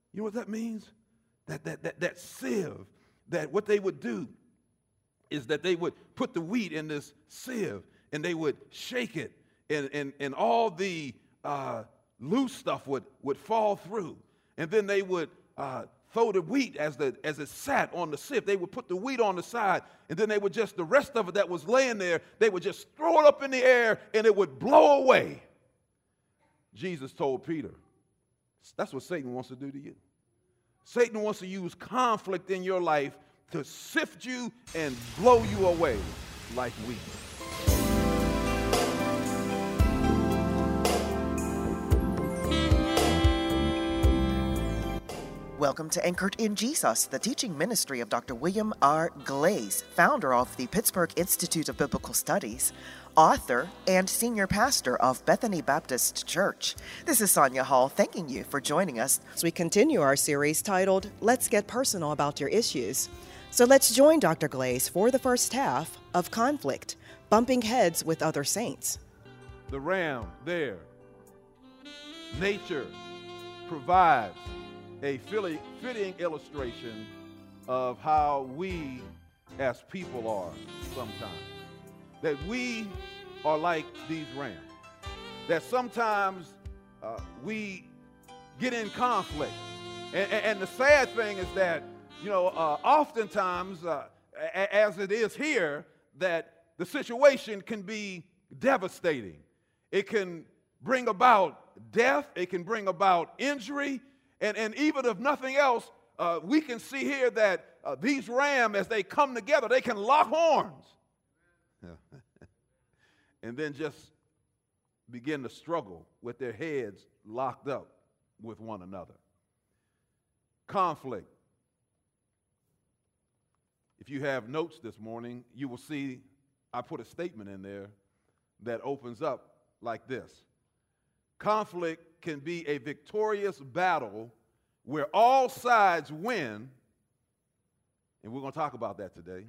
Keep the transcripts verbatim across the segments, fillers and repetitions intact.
You know what that means? That, that, that, that sieve, that what they would do is that they would put the wheat in this sieve and they would shake it, and, and, and all the uh, loose stuff would, would fall through. And then they would uh, throw the wheat as, the, as it sat on the sieve. They would put the wheat on the side, and then they would just, the rest of it that was laying there, they would just throw it up in the air, and it would blow away. Jesus told Peter, that's what Satan wants to do to you. Satan wants to use conflict in your life to sift you and blow you away like wheat. Welcome to Anchored in Jesus, the teaching ministry of Doctor William R. Glaze, founder of the Pittsburgh Institute of Biblical Studies, author, and senior pastor of Bethany Baptist Church. This is Sonia Hall thanking you for joining us as we continue our series titled, Let's Get Personal About Your Issues. So let's join Doctor Glaze for the first half of Conflict, Bumping Heads with Other Saints. The ram there, nature provides a fitting illustration of how we as people are sometimes. That we are like these rams. That sometimes uh, we get in conflict. And, and, and the sad thing is that, you know, uh, oftentimes, uh, a- as it is here, that the situation can be devastating. It can bring about death. It can bring about injury. And, and even if nothing else, uh, we can see here that uh, these rams, as they come together, they can lock horns. And then just begin to struggle with their heads locked up with one another. Conflict. If you have notes this morning, you will see I put a statement in there that opens up like this. Conflict can be a victorious battle where all sides win, and we're going to talk about that today,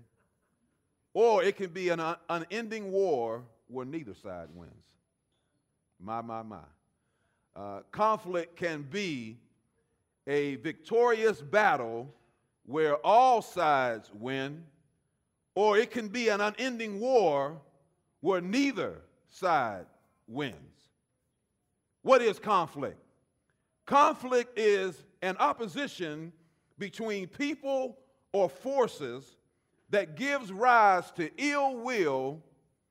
or it can be an un- unending war where neither side wins. My, my, my. Uh, conflict can be a victorious battle where all sides win, or it can be an unending war where neither side wins. What is conflict? Conflict is an opposition between people or forces that gives rise to ill will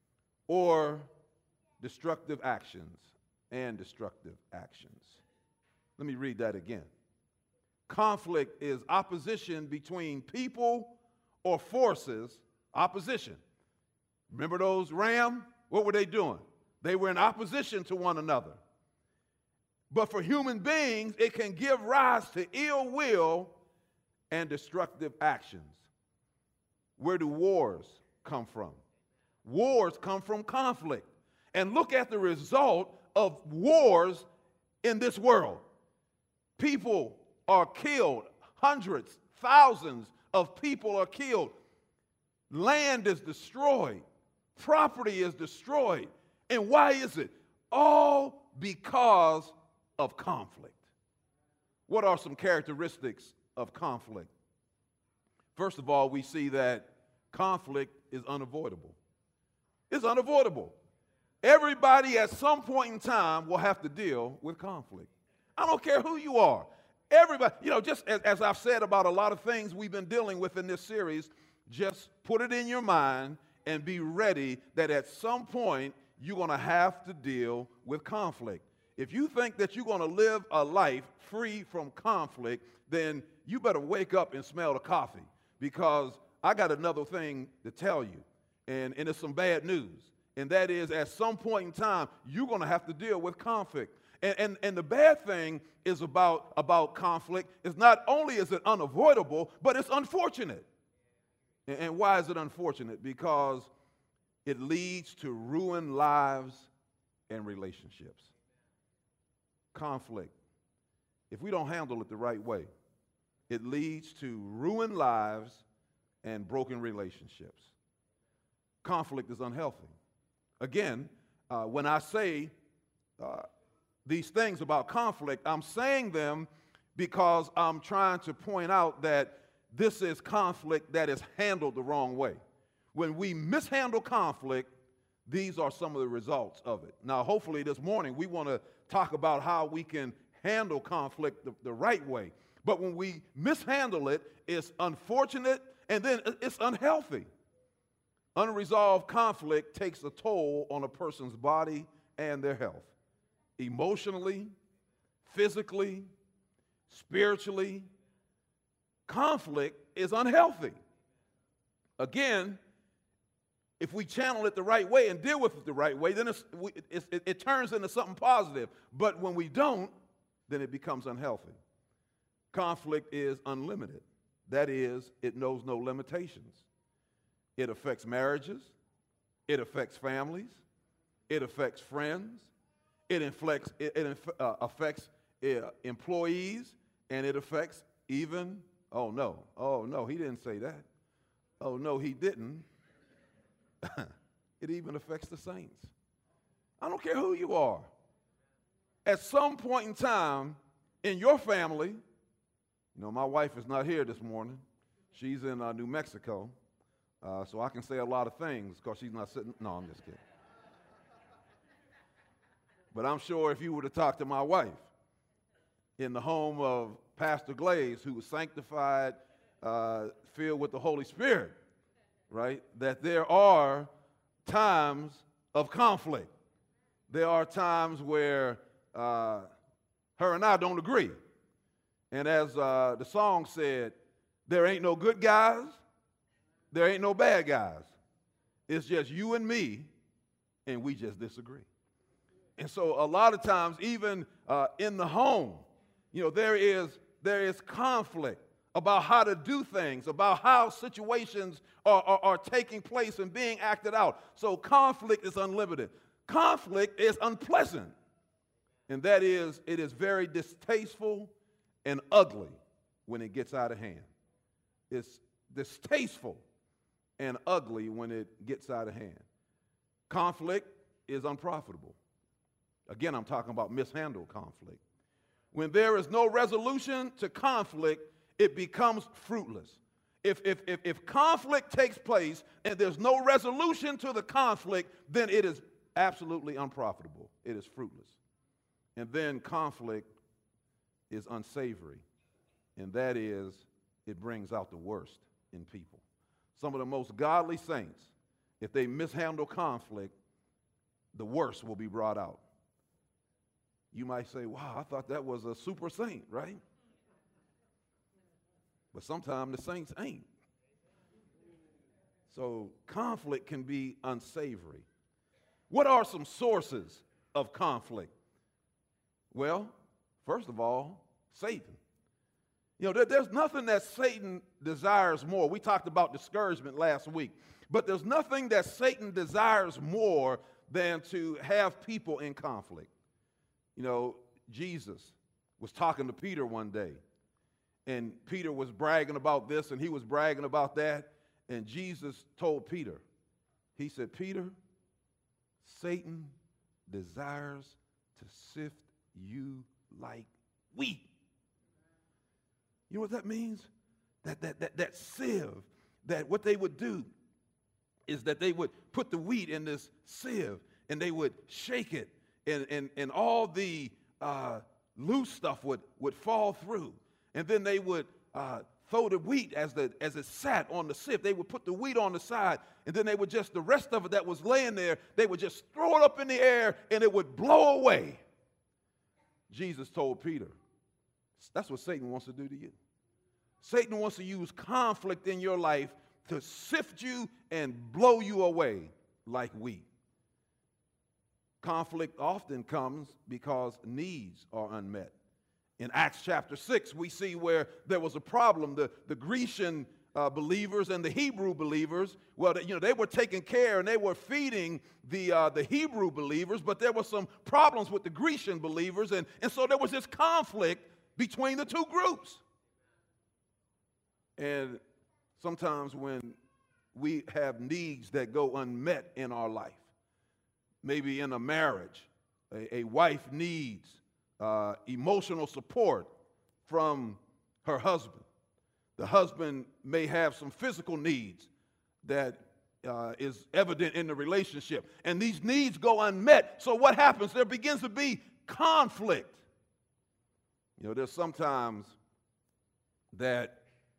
or destructive actions and destructive actions. Let me read that again. Conflict is opposition between people or forces, opposition. Remember those ram? What were they doing? They were in opposition to one another. But for human beings, it can give rise to ill will and destructive actions. Where do wars come from? Wars come from conflict. And look at the result of wars in this world. People are killed. Hundreds, thousands of people are killed. Land is destroyed. Property is destroyed. And why is it? All because of conflict. What are some characteristics of conflict? First of all, we see that conflict is unavoidable. It's unavoidable. Everybody at some point in time will have to deal with conflict. I don't care who you are. Everybody, you know, just as, as I've said about a lot of things we've been dealing with in this series, just put it in your mind and be ready that at some point you're going to have to deal with conflict. If you think that you're going to live a life free from conflict, then you better wake up and smell the coffee, because I got another thing to tell you, and, and it's some bad news, and that is at some point in time, you're going to have to deal with conflict. And, and, and the bad thing is about, about conflict is not only is it unavoidable, but it's unfortunate. And, and why is it unfortunate? Because it leads to ruined lives and relationships. Conflict, if we don't handle it the right way, it leads to ruined lives and broken relationships. Conflict is unhealthy. Again, uh, when I say uh, these things about conflict, I'm saying them because I'm trying to point out that this is conflict that is handled the wrong way. When we mishandle conflict, these are some of the results of it. Now, hopefully this morning we want to talk about how we can handle conflict the, the right way. But when we mishandle it, it's unfortunate and then it's unhealthy. Unresolved conflict takes a toll on a person's body and their health, emotionally, physically, spiritually. Conflict is unhealthy. Again, if we channel it the right way and deal with it the right way, then it's, it's, it, it turns into something positive. But when we don't, then it becomes unhealthy. Conflict is unlimited. That is, it knows no limitations. It affects marriages. It affects families. It affects friends. It, inflects, it, it uh, affects uh, employees. And it affects even, oh no, oh no, he didn't say that. Oh no, he didn't. It even affects the saints. I don't care who you are. At some point in time in your family, you know, my wife is not here this morning. She's in uh, New Mexico, uh, so I can say a lot of things because she's not sitting. No, I'm just kidding. But I'm sure if you were to talk to my wife in the home of Pastor Glaze, who was sanctified, uh, filled with the Holy Spirit, right, that there are times of conflict. There are times where uh, her and I don't agree. And as uh, the song said, there ain't no good guys, there ain't no bad guys. It's just you and me, and we just disagree. And so a lot of times, even uh, in the home, you know, there is, there is conflict about how to do things, about how situations are, are, are taking place and being acted out. So conflict is unlimited. Conflict is unpleasant. And that is, it is very distasteful and ugly when it gets out of hand. It's distasteful and ugly when it gets out of hand. Conflict is unprofitable. Again, I'm talking about mishandled conflict. When there is no resolution to conflict, it becomes fruitless. If, if, if, if conflict takes place and there's no resolution to the conflict, then it is absolutely unprofitable. It is fruitless. And then conflict is unsavory, and that is, it brings out the worst in people. Some of the most godly saints, if they mishandle conflict, the worst will be brought out. You might say, wow, I thought that was a super saint, right? But sometimes the saints ain't. So conflict can be unsavory. What are some sources of conflict? Well, first of all, Satan. You know, there, there's nothing that Satan desires more. We talked about discouragement last week. But there's nothing that Satan desires more than to have people in conflict. You know, Jesus was talking to Peter one day. And Peter was bragging about this and he was bragging about that. And Jesus told Peter, he said, Peter, Satan desires to sift you like wheat. You know what that means? That, that, that, that sieve, that what they would do is that they would put the wheat in this sieve and they would shake it and, and, and all the uh, loose stuff would, would fall through. And then they would uh, throw the wheat as, the, as it sat on the sieve. They would put the wheat on the side, and then they would just, the rest of it that was laying there, they would just throw it up in the air, and it would blow away. Jesus told Peter, that's what Satan wants to do to you. Satan wants to use conflict in your life to sift you and blow you away like wheat. Conflict often comes because needs are unmet. In Acts chapter six, we see where there was a problem. The, the Grecian uh, believers and the Hebrew believers, well, you know, they were taking care and they were feeding the, uh, the Hebrew believers, but there were some problems with the Grecian believers, and, and so there was this conflict between the two groups. And sometimes when we have needs that go unmet in our life, maybe in a marriage, a, a wife needs Uh, emotional support from her husband. The husband may have some physical needs that uh, is evident in the relationship, and these needs go unmet. So what happens? There begins to be conflict. You know, there's sometimes that,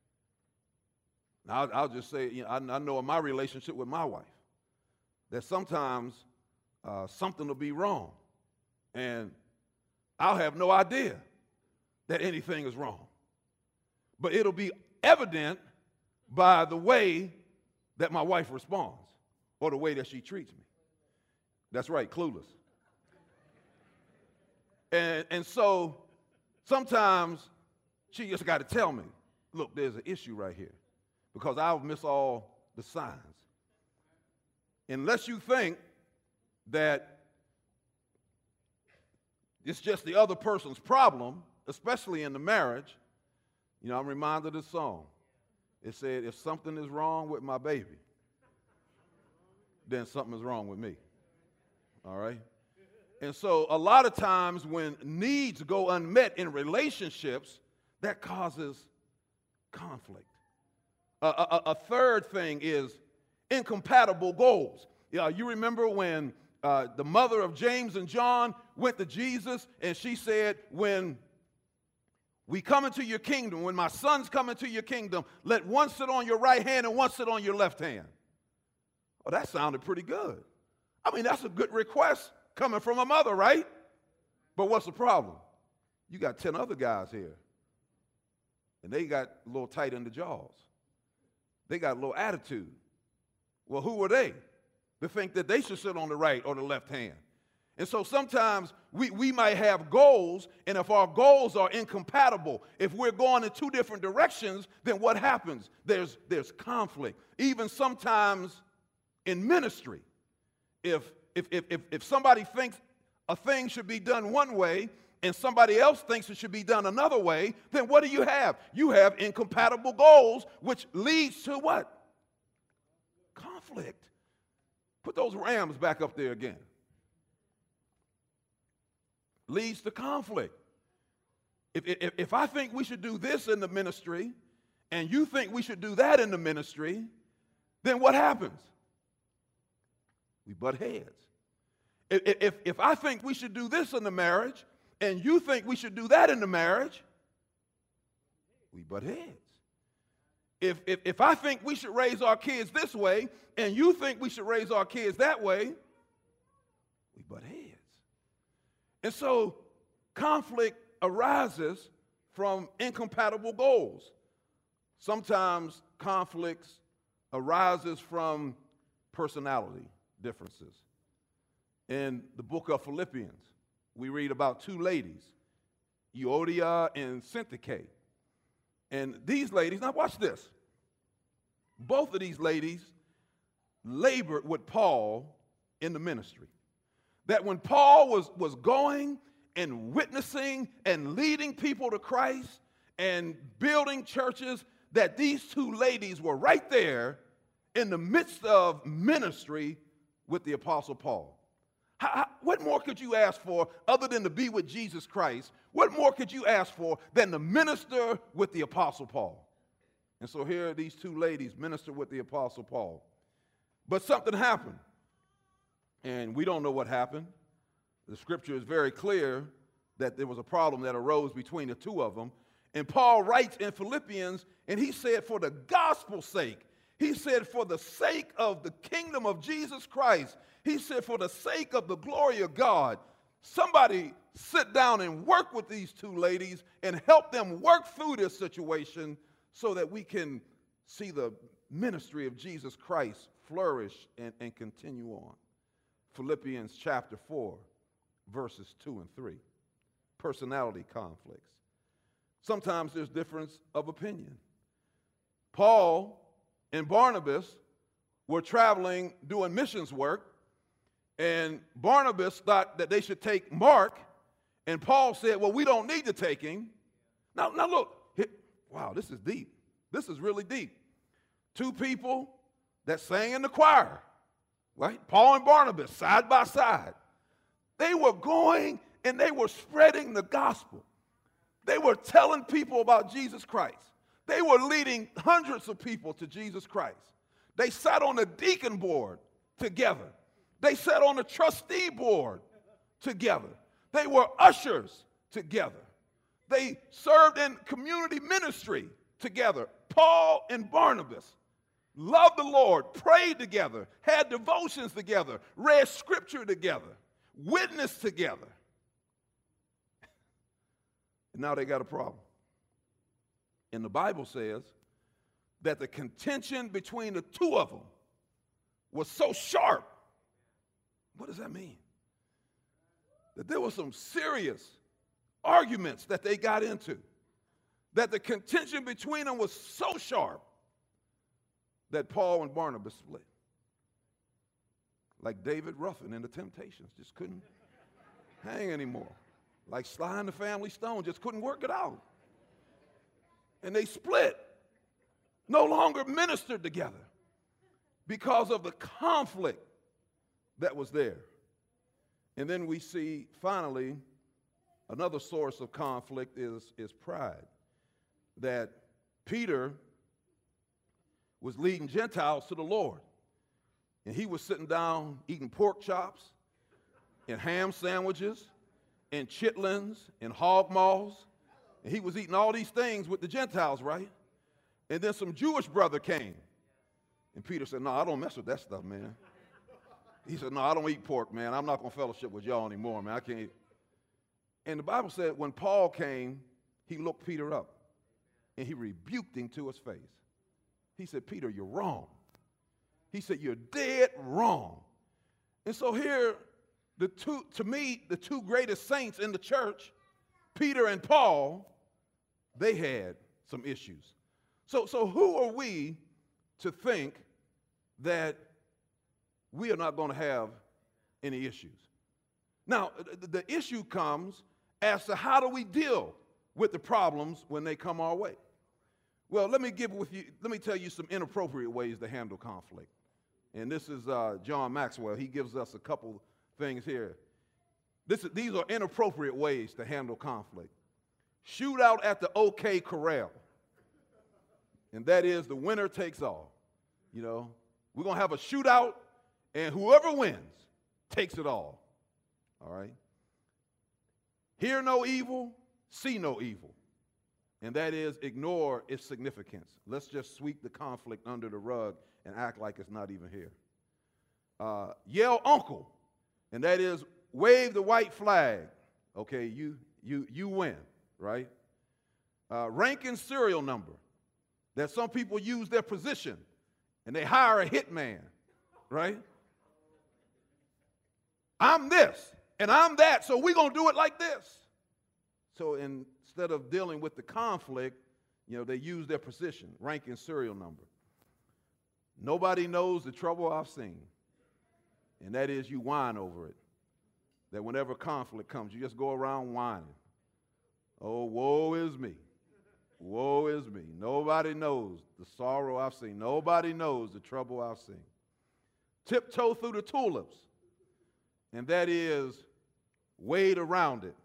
I'll, I'll just say, you know, I, I know in my relationship with my wife, that sometimes uh, something will be wrong, and I'll have no idea that anything is wrong. But it'll be evident by the way that my wife responds or the way that she treats me. That's right, clueless. And, and so sometimes she just got to tell me, look, there's an issue right here, because I'll miss all the signs. Unless you think that it's just the other person's problem, especially in the marriage, you know, I'm reminded of the song. It said, if something is wrong with my baby, then something is wrong with me. All right? And so a lot of times when needs go unmet in relationships, that causes conflict. A, a, a third thing is incompatible goals. Yeah, you remember when uh, the mother of James and John went to Jesus and she said, when we come into your kingdom, when my sons come into your kingdom, let one sit on your right hand and one sit on your left hand. Oh, that sounded pretty good. I mean, that's a good request coming from a mother, right? But what's the problem? You got ten other guys here, and they got a little tight in the jaws. They got a little attitude. Well, who are they to think that they should sit on the right or the left hand? And so sometimes we, we might have goals, and if our goals are incompatible, if we're going in two different directions, then what happens? There's, there's conflict. Even sometimes in ministry, if, if, if, if, if somebody thinks a thing should be done one way and somebody else thinks it should be done another way, then what do you have? You have incompatible goals, which leads to what? Conflict. Put those rams back up there again. Leads to conflict. If, if, if I think we should do this in the ministry and you think we should do that in the ministry, then what happens? We butt heads. If, if, if I think we should do this in the marriage and you think we should do that in the marriage, we butt heads. If, if, if I think we should raise our kids this way and you think we should raise our kids that way, we butt heads. And so conflict arises from incompatible goals. Sometimes conflicts arises from personality differences. In the book of Philippians, we read about two ladies, Euodia and Syntyche. And these ladies, now watch this. Both of these ladies labored with Paul in the ministry. That when Paul was, was going and witnessing and leading people to Christ and building churches, that these two ladies were right there in the midst of ministry with the Apostle Paul. How, how, what more could you ask for other than to be with Jesus Christ? What more could you ask for than to minister with the Apostle Paul? And so here these two ladies minister with the Apostle Paul. But something happened. And we don't know what happened. The scripture is very clear that there was a problem that arose between the two of them. And Paul writes in Philippians, and he said, for the gospel's sake, he said, for the sake of the kingdom of Jesus Christ, he said, for the sake of the glory of God, somebody sit down and work with these two ladies and help them work through this situation so that we can see the ministry of Jesus Christ flourish and, and continue on. Philippians chapter four, verses two and three. Personality conflicts. Sometimes there's difference of opinion. Paul and Barnabas were traveling doing missions work, and Barnabas thought that they should take Mark, and Paul said, well, we don't need to take him. Now, now look, wow, this is deep. This is really deep. Two people that sang in the choir. Right? Paul and Barnabas, side by side. They were going and they were spreading the gospel. They were telling people about Jesus Christ. They were leading hundreds of people to Jesus Christ. They sat on the deacon board together. They sat on the trustee board together. They were ushers together. They served in community ministry together. Paul and Barnabas loved the Lord, prayed together, had devotions together, read scripture together, witnessed together. And now they got a problem. And the Bible says that the contention between the two of them was so sharp. What does that mean? That there were some serious arguments that they got into. That the contention between them was so sharp that Paul and Barnabas split. Like David Ruffin in the Temptations, just couldn't hang anymore. Like Sly and the Family Stone, just couldn't work it out. And they split, no longer ministered together because of the conflict that was there. And then we see, finally, another source of conflict is, is pride. That Peter was leading Gentiles to the Lord. And he was sitting down eating pork chops and ham sandwiches and chitlins and hog maws. And he was eating all these things with the Gentiles, right? And then some Jewish brother came. And Peter said, no, I don't mess with that stuff, man. He said, no, I don't eat pork, man. I'm not going to fellowship with y'all anymore, man. I can't eat. And the Bible said when Paul came, he looked Peter up. And he rebuked him to his face. He said, Peter, you're wrong. He said, you're dead wrong. And so here, the two, to me, the two greatest saints in the church, Peter and Paul, they had some issues. So, so who are we to think that we are not going to have any issues? Now, the, the issue comes as to how do we deal with the problems when they come our way. Well, let me give with you, let me tell you some inappropriate ways to handle conflict. And this is uh, John Maxwell. He gives us a couple things here. This, these are inappropriate ways to handle conflict. Shootout at the OK Corral. And that is the winner takes all. You know, we're going to have a shootout, and whoever wins takes it all. All right? Hear no evil, see no evil. And that is ignore its significance. Let's just sweep the conflict under the rug and act like it's not even here. Uh, yell uncle, and that is wave the white flag. Okay, you you you win, right? Uh, ranking serial number, that some people use their position and they hire a hitman, right? I'm this and I'm that, so we're gonna do it like this. So instead of dealing with the conflict, you know, they use their position, rank and serial number. Nobody knows the trouble I've seen, and that is you whine over it. That whenever conflict comes, you just go around whining. Oh, woe is me. Woe is me. Nobody knows the sorrow I've seen. Nobody knows the trouble I've seen. Tiptoe through the tulips, and that is wade around it.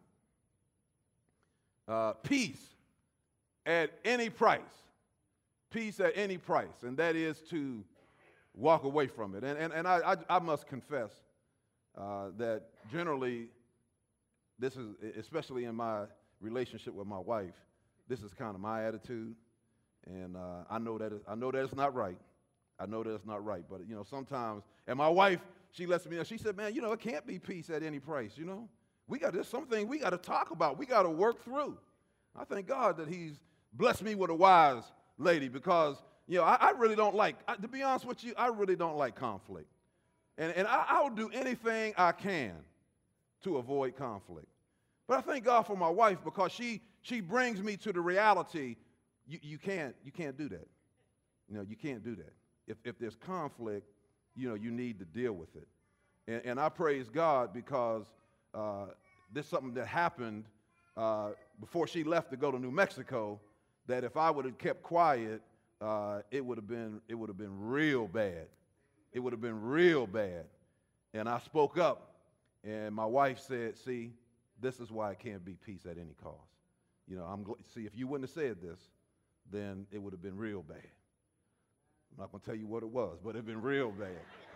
Uh, peace at any price. Peace at any price, and that is to walk away from it. And, and, and I, I, I must confess uh, that generally, this is, especially in my relationship with my wife, this is kind of my attitude. And uh, I know that it, I know that it's not right. I know that it's not right. But, you know, sometimes, and my wife, she lets me know, she said, man, you know, it can't be peace at any price, you know. We got, there's something we got to talk about. We got to work through. I thank God that he's blessed me with a wise lady because, you know, I, I really don't like, I, to be honest with you, I really don't like conflict. And, and I, I will do anything I can to avoid conflict. But I thank God for my wife because she she brings me to the reality, you, you, can't, you can't do that. You know, you can't do that. If, if there's conflict, you know, you need to deal with it. And, and I praise God because uh, this is something that happened uh, before she left to go to New Mexico, that if I would have kept quiet, uh, it would have been it would have been real bad. It would have been real bad. And I spoke up, and my wife said, see, this is why it can't be peace at any cost. You know, I'm gl- see, if you wouldn't have said this, then it would have been real bad. I'm not going to tell you what it was, but it would have been real bad.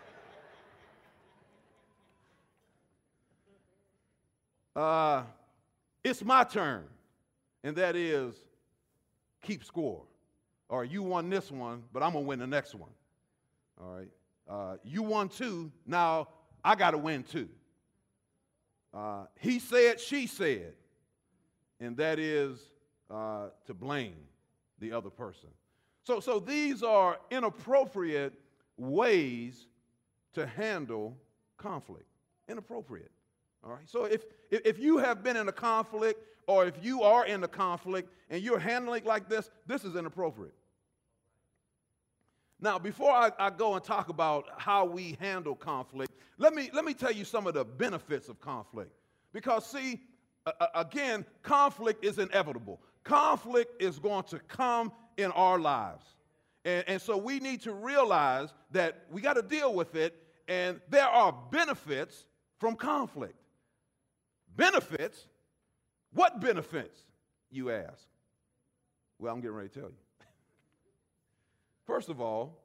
Uh, it's my turn, and that is keep score. Or you won this one, but I'm going to win the next one. All right? Uh, you won two, now I got to win two. Uh, he said, she said, and that is uh, to blame the other person. So, so these are inappropriate ways to handle conflict. Inappropriate. All right. So if, if if you have been in a conflict, or if you are in a conflict and you're handling it like this, this is inappropriate. Now, before I, I go and talk about how we handle conflict, let me let me tell you some of the benefits of conflict. Because see, uh, again, conflict is inevitable. Conflict is going to come in our lives. And, and so we need to realize that we got to deal with it, and there are benefits from conflict. Benefits? What benefits, you ask? Well, I'm getting ready to tell you. First of all,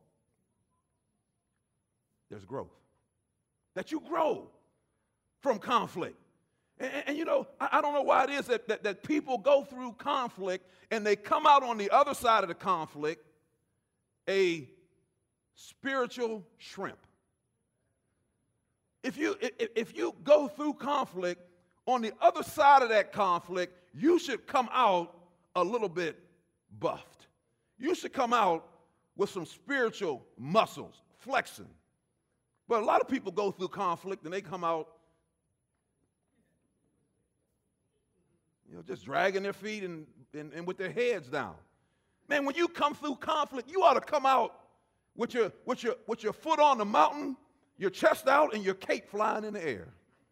there's growth. That you grow from conflict. And, and, and you know, I, I don't know why it is that, that, that people go through conflict and they come out on the other side of the conflict a spiritual shrimp. If you, if, if you go through conflict, on the other side of that conflict, you should come out a little bit buffed. You should come out with some spiritual muscles, flexing. But a lot of people go through conflict and they come out, you know, just dragging their feet and, and, and with their heads down. Man, when you come through conflict, you ought to come out with your, with your, with your foot on the mountain, your chest out, and your cape flying in the air.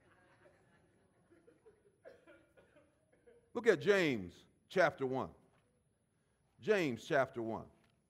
Look at James chapter one. James chapter one.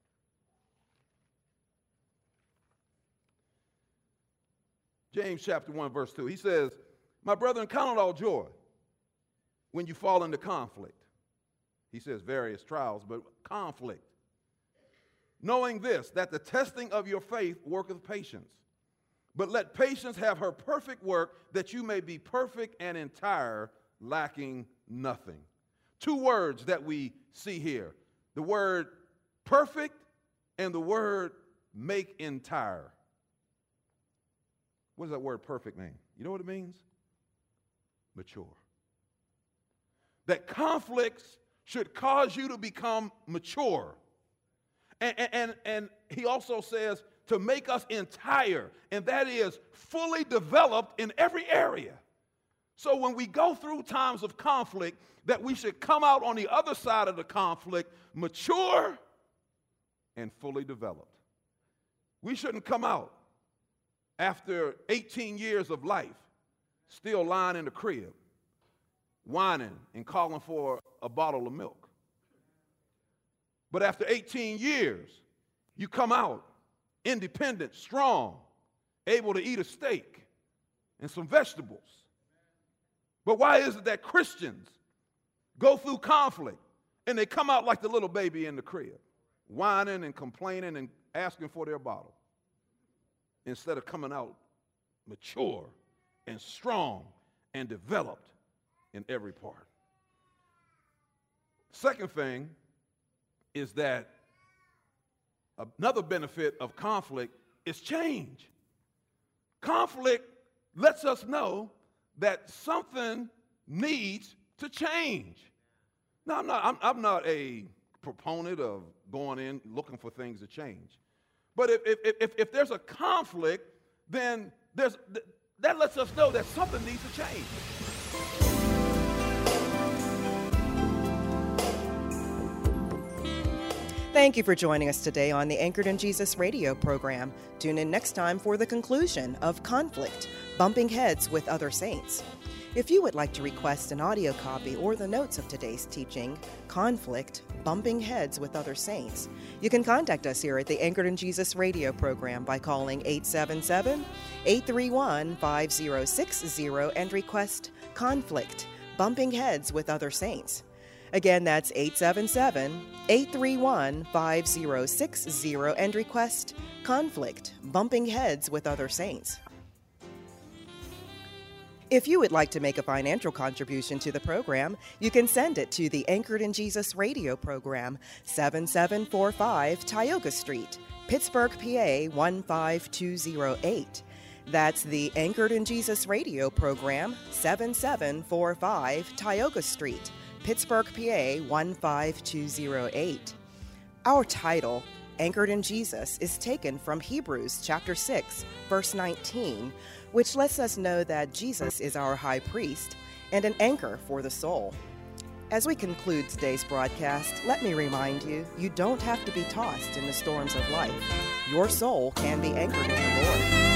James chapter one, verse two. He says, my brethren, count it all joy when you fall into conflict. He says various trials, but conflict. Knowing this, that the testing of your faith worketh patience. But let patience have her perfect work, that you may be perfect and entire, lacking nothing. Two words that we see here. The word perfect and the word make entire. What does that word perfect mean? You know what it means? Mature. That conflicts should cause you to become mature. And, and, and he also says to make us entire, and that is fully developed in every area. So when we go through times of conflict, that we should come out on the other side of the conflict mature and fully developed. We shouldn't come out after eighteen years of life still lying in the crib, whining and calling for a bottle of milk. But after eighteen years, you come out independent, strong, able to eat a steak and some vegetables. But why is it that Christians go through conflict and they come out like the little baby in the crib, whining and complaining and asking for their bottle, instead of coming out mature and strong and developed in every part? Second thing is that another benefit of conflict is change. Conflict lets us know that something needs to change. Now, I'm not, I'm, I'm not a proponent of going in looking for things to change. But if, if, if, if there's a conflict, then there's, that lets us know that something needs to change. Thank you for joining us today on the Anchored in Jesus radio program. Tune in next time for the conclusion of Conflict, Bumping Heads with Other Saints. If you would like to request an audio copy or the notes of today's teaching, Conflict, Bumping Heads with Other Saints, you can contact us here at the Anchored in Jesus radio program by calling eight seven seven, eight three one, five zero six zero and request Conflict, Bumping Heads with Other Saints. Again, that's eight seven seven, eight three one, five zero six zero and request Conflict, Bumping Heads with Other Saints. If you would like to make a financial contribution to the program, you can send it to the Anchored in Jesus radio program, seven seven four five Tioga Street, Pittsburgh, P A one five two zero eight. That's the Anchored in Jesus radio program, seven seven four five Tioga Street, Pittsburgh, P A one five two zero eight. Our title, Anchored in Jesus, is taken from Hebrews chapter six, verse nineteen, which lets us know that Jesus is our high priest and an anchor for the soul. As we conclude today's broadcast, let me remind you, you don't have to be tossed in the storms of life. Your soul can be anchored in the Lord.